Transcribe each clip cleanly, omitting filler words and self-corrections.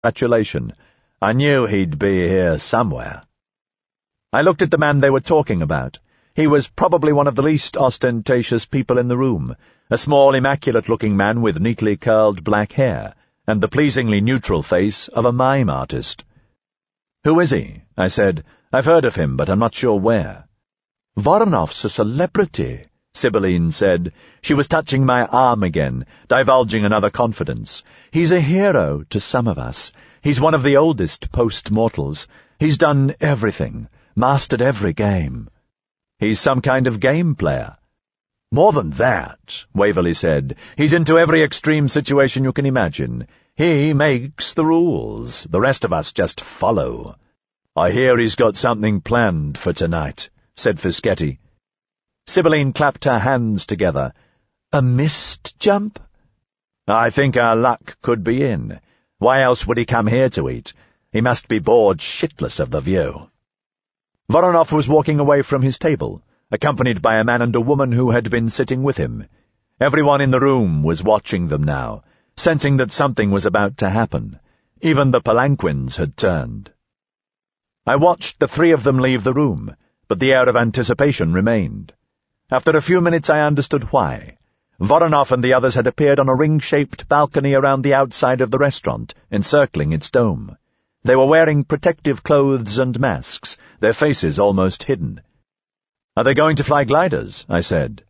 congratulation. I knew he'd be here somewhere. I looked at the man they were talking about. He was probably one of the least ostentatious people in the room, a small, immaculate-looking man with neatly curled black hair, and the pleasingly neutral face of a mime artist. "Who is he?" I said. "I've heard of him, but I'm not sure where." "Voronoff's a celebrity," Sibylline said. She was touching my arm again, divulging another confidence. "He's a hero to some of us. He's one of the oldest post-mortals. He's done everything, mastered every game." "He's some kind of game player." "More than that," Waverley said. "He's into every extreme situation you can imagine. He makes the rules. The rest of us just follow." "I hear he's got something planned for tonight," said Fischetti. Sibylline clapped her hands together. "A mist jump?" "I think our luck could be in. Why else would he come here to eat? He must be bored shitless of the view." Voronoff was walking away from his table, accompanied by a man and a woman who had been sitting with him. Everyone in the room was watching them now, sensing that something was about to happen. Even the palanquins had turned. I watched the three of them leave the room, but the air of anticipation remained. After a few minutes I understood why. Voronoff and the others had appeared on a ring-shaped balcony around the outside of the restaurant, encircling its dome. They were wearing protective clothes and masks, their faces almost hidden. "Are they going to fly gliders?" I said.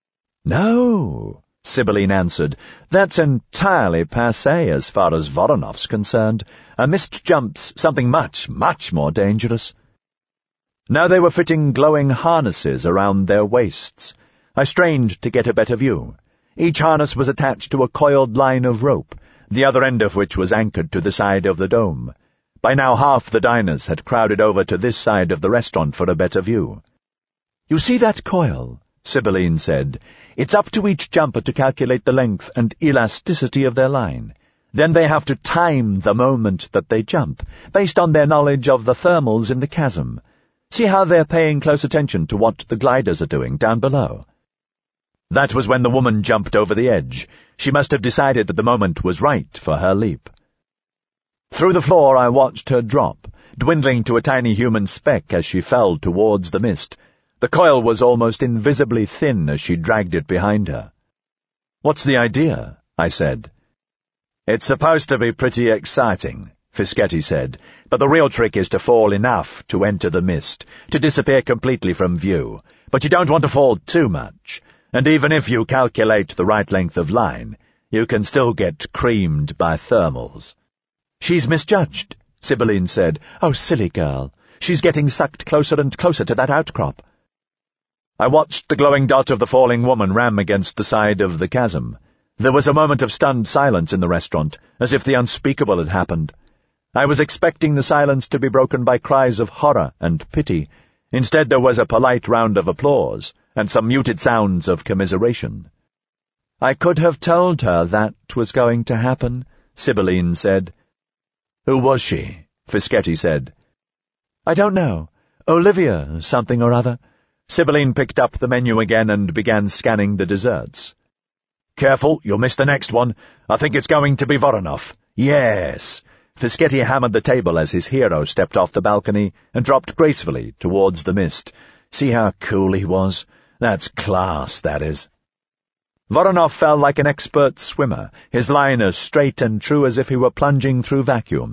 "No," Sibylline answered. "That's entirely passé as far as Voronoff's concerned. A mist jump's something much, much more dangerous." Now they were fitting glowing harnesses around their waists. I strained to get a better view. Each harness was attached to a coiled line of rope, the other end of which was anchored to the side of the dome. By now half the diners had crowded over to this side of the restaurant for a better view. "You see that coil?" Sibylline said. "It's up to each jumper to calculate the length and elasticity of their line. Then they have to time the moment that they jump, based on their knowledge of the thermals in the chasm. See how they're paying close attention to what the gliders are doing down below." That was when the woman jumped over the edge. She must have decided that the moment was right for her leap. Through the floor I watched her drop, dwindling to a tiny human speck as she fell towards the mist. The coil was almost invisibly thin as she dragged it behind her. "What's the idea?" I said. "It's supposed to be pretty exciting," Fischetti said, "but the real trick is to fall enough to enter the mist, to disappear completely from view. But you don't want to fall too much, and even if you calculate the right length of line, you can still get creamed by thermals." "She's misjudged," Sibylline said. "Oh, silly girl. She's getting sucked closer and closer to that outcrop." I watched the glowing dot of the falling woman ram against the side of the chasm. There was a moment of stunned silence in the restaurant, as if the unspeakable had happened. I was expecting the silence to be broken by cries of horror and pity. Instead there was a polite round of applause, and some muted sounds of commiseration. "I could have told her that was going to happen," Sibylline said. "Who was she?" Fischetti said. "I don't know. Olivia something or other." Sibylline picked up the menu again and began scanning the desserts. "Careful, you'll miss the next one. I think it's going to be Voronoff." "Yes." Fischetti hammered the table as his hero stepped off the balcony and dropped gracefully towards the mist. "See how cool he was? That's class, that is." Voronoff fell like an expert swimmer, his line as straight and true as if he were plunging through vacuum.